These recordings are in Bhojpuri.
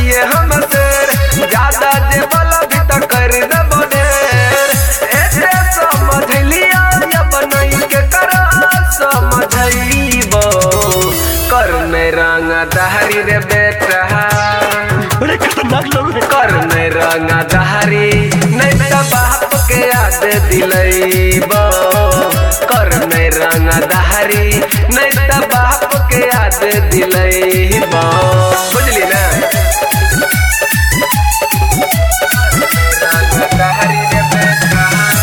छिए हम शेर ज्यादा जे वाला भी त कर देबो ढेर एते समझ लिया या बनई के कर समझइबो कर में रंग दहरी रे बेटा कर में रंग दहरी नहीं त बाप के याद दिलइबो कर में रंग दहरी नहीं त बाप के याद दिलइबो बुझली ना रंग दहरी रे बेटा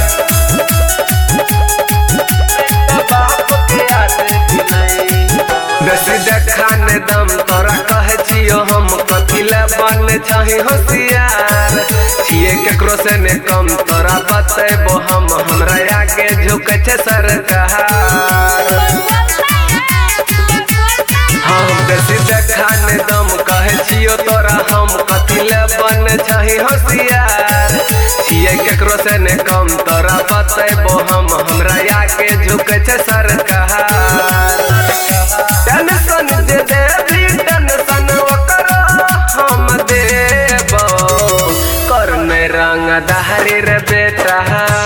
बाप के याद दिलइबो बेसी देखाने दम तोरा कहे छियो हम कथिला बन चाहे होशियार छिए केकरो से ने कम तोरा बतेबो हम हमरा आगे झुके छे सरकार हम बेसी देखाने दम कहे छियो तोरा हम कथिला बन चाहे होशियार छिए केकरो से ने कम तोरा बतेबो हम हमरा आगे झुके छे सरकार टेंशन जे देवी टेंशन ओकर हम देबो कर में रंग दहरी रे बेटा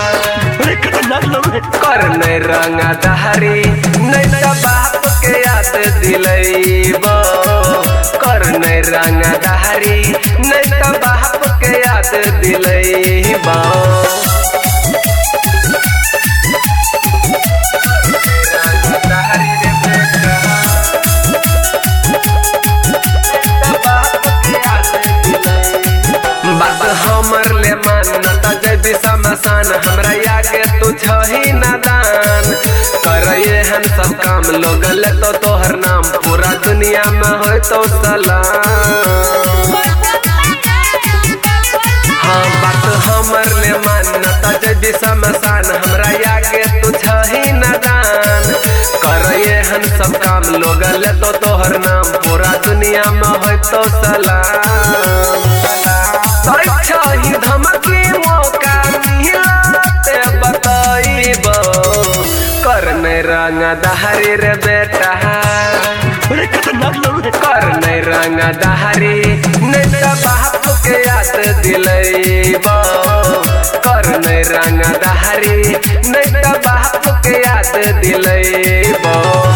कर में रंग दहरी नहीं त बाप के याद दिलइबो कर में रंग दहरी नहीं त बाप के याद दिलइबो हमर ले मानता जदी समसान हमरा आगे तू छही नादान करए हम सब काम लोग ले तो तोहर नाम पूरा दुनिया में होय तो सलाम हाँ बात हमर ले मानता जदी समसान हमरा आगे तू छही नादान करए हम सब काम लोग ले तो तोहर नाम पूरा दुनिया में होय तो सलाम ही धमकी मौका मिलते बताइबो कर में रंग दहरी रे बेटा कर में रंग दहरी नहीं त बाप के याद दिलइबो कर में रंग दहरी नहीं त बाप के याद दिलइबो